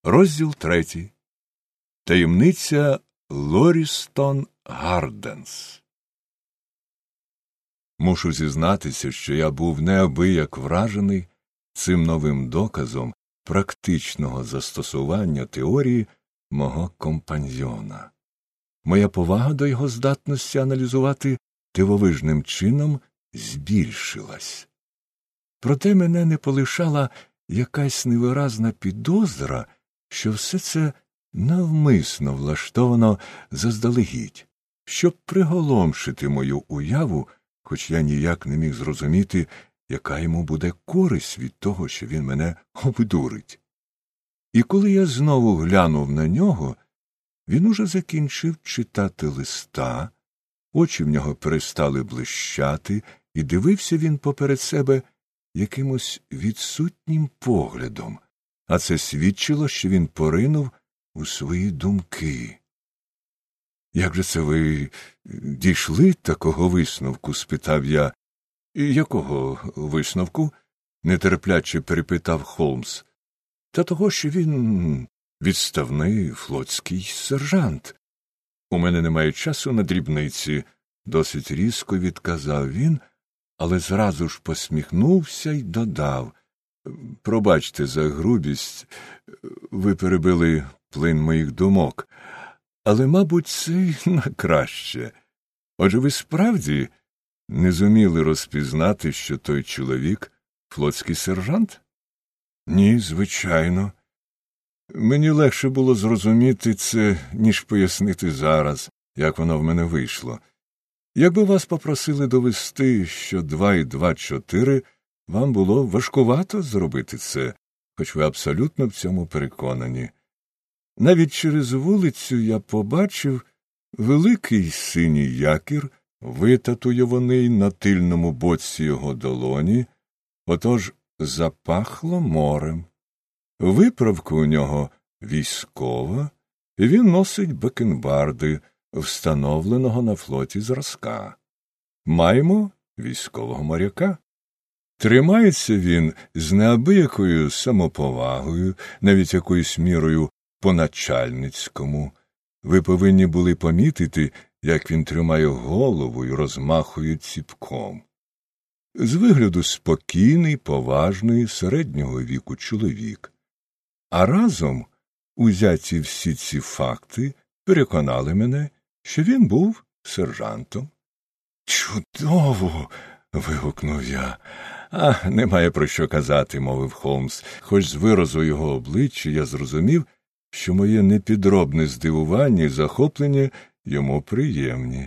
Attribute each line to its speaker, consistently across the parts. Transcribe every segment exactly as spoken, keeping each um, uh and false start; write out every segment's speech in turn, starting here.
Speaker 1: Розділ третій. Таємниця Лорістон Гарденс. Мушу зізнатися, що я був неабияк вражений цим новим доказом практичного застосування теорії мого компаньйона. Моя повага до його здатності аналізувати дивовижним чином збільшилась. Проте мене не полишала якась невиразна підозра, що все це навмисно влаштовано заздалегідь, щоб приголомшити мою уяву, хоч я ніяк не міг зрозуміти, яка йому буде користь від того, що він мене обдурить. І коли я знову глянув на нього, він уже закінчив читати листа, очі в нього перестали блищати, і дивився він поперед себе якимось відсутнім поглядом, а це свідчило, що він поринув у свої думки. «Як же це ви дійшли такого висновку?» – спитав я. «Якого висновку?» – нетерпляче перепитав Холмс. «Та того, що він відставний флотський сержант. У мене немає часу на дрібниці», – досить різко відказав він, але зразу ж посміхнувся й додав. «Пробачте за грубість, ви перебили плин моїх думок, але, мабуть, це й на краще. Отже, ви справді не зуміли розпізнати, що той чоловік – флотський сержант?» «Ні, звичайно. Мені легше було зрозуміти це, ніж пояснити зараз, як воно в мене вийшло. Якби вас попросили довести, що два і два – чотири, вам було важкувато зробити це, хоч ви абсолютно в цьому переконані. Навіть через вулицю я побачив великий синій якір, витатуйований на тильному боці його долоні, отож запахло морем. Виправка у нього військова, і він носить бакенбарди, встановленого на флоті зразка. Маємо військового моряка. Тримається він з неабиякою самоповагою, навіть якоюсь мірою по-начальницькому. Ви повинні були помітити, як він тримає голову і розмахує ціпком. З вигляду спокійний, поважний, середнього віку чоловік. А разом узяті всі ці факти переконали мене, що він був сержантом. «Чудово!» – вигукнув я. «А, немає про що казати», – мовив Холмс, хоч з виразу його обличчя я зрозумів, що моє непідробне здивування і захоплення йому приємні.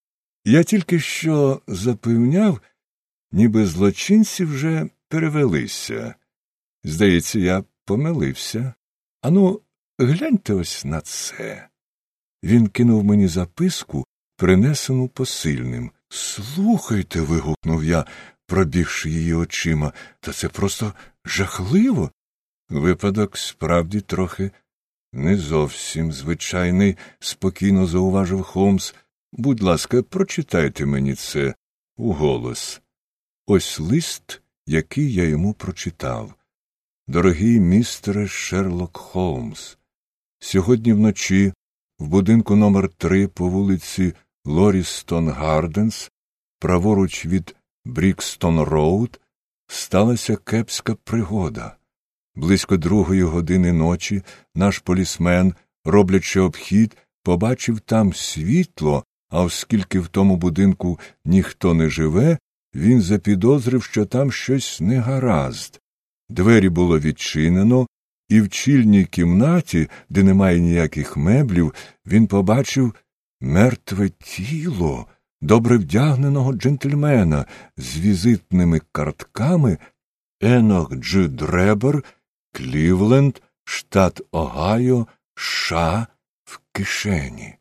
Speaker 1: Я тільки що запевняв, ніби злочинці вже перевелися. Здається, я помилився. Ану, гляньте ось на це. Він кинув мені записку, принесену посильним. «Слухайте», – вигукнув я, пробігши її очима, – «та це просто жахливо». Випадок справді трохи не зовсім звичайний, – спокійно зауважив Холмс. «Будь ласка, прочитайте мені це уголос». Ось лист, який я йому прочитав. «Дорогий містере Шерлок Холмс, сьогодні вночі в будинку номер три по вулиці Лорістон Гарденс, праворуч від Брікстон-Роуд, сталася кепська пригода. Близько другої години ночі наш полісмен, роблячи обхід, побачив там світло, а оскільки в тому будинку ніхто не живе, він запідозрив, що там щось негаразд. Двері було відчинено, і в чільній кімнаті, де немає ніяких меблів, він побачив мертве тіло добре вдягненого джентльмена з візитними картками Енох Дж. Дребер, Клівленд, штат Огайо, США, в кишені.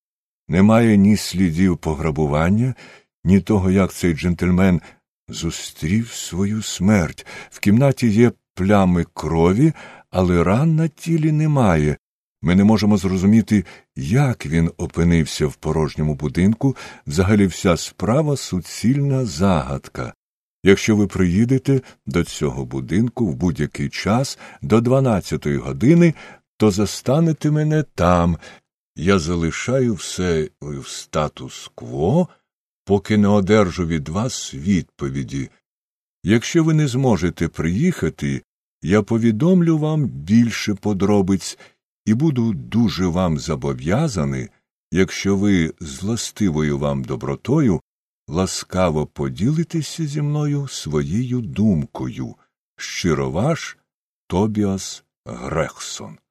Speaker 1: Немає ні слідів пограбування, ні того, як цей джентльмен зустрів свою смерть. В кімнаті є плями крові, але ран на тілі немає. Ми не можемо зрозуміти, як він опинився в порожньому будинку. Взагалі вся справа – суцільна загадка. Якщо ви приїдете до цього будинку в будь-який час до дванадцятої години, то застанете мене там. Я залишаю все в статус-кво, поки не одержу від вас відповіді. Якщо ви не зможете приїхати, я повідомлю вам більше подробиць і буду дуже вам зобов'язаний, якщо ви з властивою вам добротою ласкаво поділитеся зі мною своєю думкою. Щиро ваш Тобіас Грехсон.